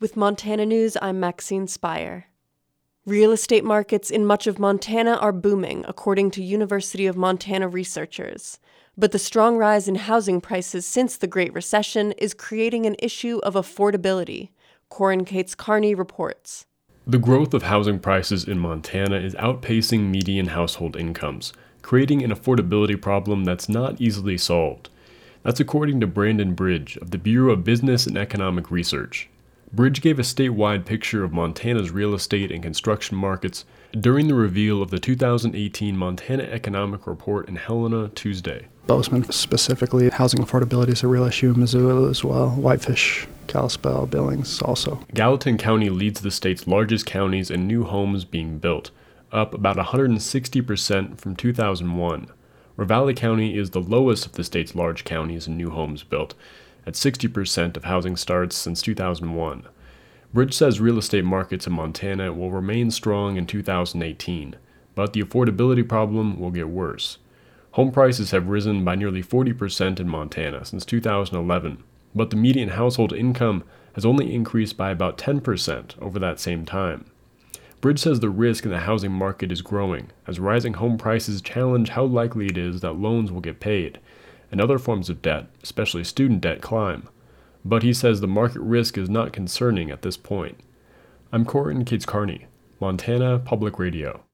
With Montana News, I'm Maxine Spire. Real estate markets in much of Montana are booming, according to University of Montana researchers. But the strong rise in housing prices since the Great Recession is creating an issue of affordability, Corin Cates Carney reports. The growth of housing prices in Montana is outpacing median household incomes, creating an affordability problem that's not easily solved. That's according to Brandon Bridge of the Bureau of Business and Economic Research. Bridge gave a statewide picture of Montana's real estate and construction markets during the reveal of the 2018 Montana Economic Report in Helena Tuesday. Bozeman specifically, housing affordability is a real issue. Missoula as well, Whitefish, Kalispell, Billings also. Gallatin County leads the state's largest counties in new homes being built, up about 160% from 2001. Ravalli County is the lowest of the state's large counties in new homes built, at 60% of housing starts since 2001. Bridge says real estate markets in Montana will remain strong in 2018, but the affordability problem will get worse. Home prices have risen by nearly 40% in Montana since 2011, but the median household income has only increased by about 10% over that same time. Bridge says the risk in the housing market is growing as rising home prices challenge how likely it is that loans will get paid, and other forms of debt, especially student debt, climb. But he says the market risk is not concerning at this point. I'm Corin Cates Carney, Montana Public Radio.